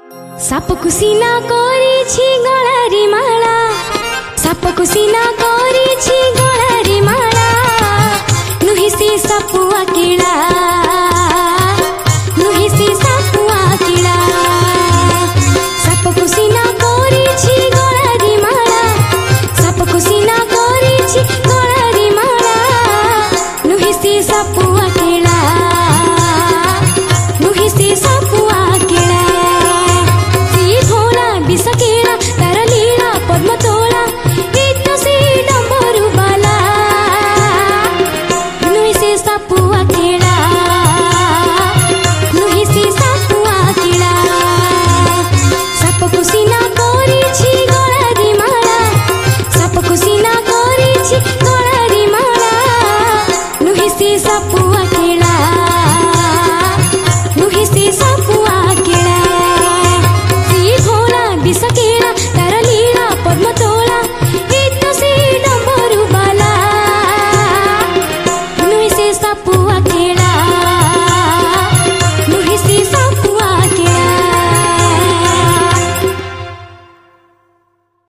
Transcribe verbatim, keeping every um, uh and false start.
सापकु सीना करिछि गलारी माला सापकु सीना करिछि गलारी माला नुहि सी सपुआ किला।